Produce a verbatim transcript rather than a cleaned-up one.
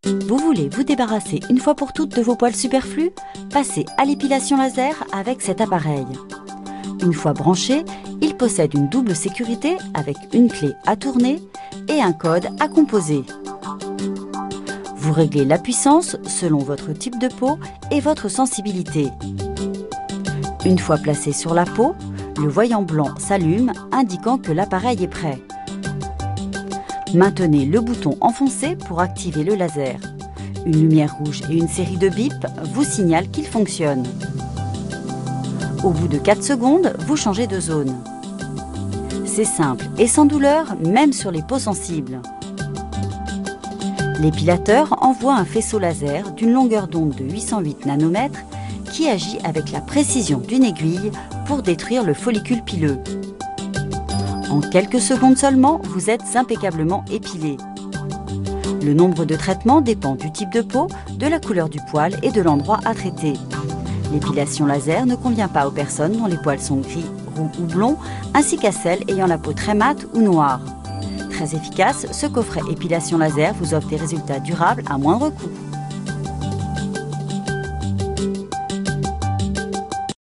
Vous voulez vous débarrasser une fois pour toutes de vos poils superflus? Passez à l'épilation laser avec cet appareil. Une fois branché, il possède une double sécurité avec une clé à tourner et un code à composer. Vous réglez la puissance selon votre type de peau et votre sensibilité. Une fois placé sur la peau, le voyant blanc s'allume, indiquant que l'appareil est prêt. Maintenez le bouton enfoncé pour activer le laser. Une lumière rouge et une série de bips vous signalent qu'il fonctionne. Au bout de quatre secondes, vous changez de zone. C'est simple et sans douleur, même sur les peaux sensibles. L'épilateur envoie un faisceau laser d'une longueur d'onde de huit cent huit nanomètres qui agit avec la précision d'une aiguille pour détruire le follicule pileux. En quelques secondes seulement, vous êtes impeccablement épilé. Le nombre de traitements dépend du type de peau, de la couleur du poil et de l'endroit à traiter. L'épilation laser ne convient pas aux personnes dont les poils sont gris, roux ou blonds, ainsi qu'à celles ayant la peau très mate ou noire. Très efficace, ce coffret épilation laser vous offre des résultats durables à moindre coût.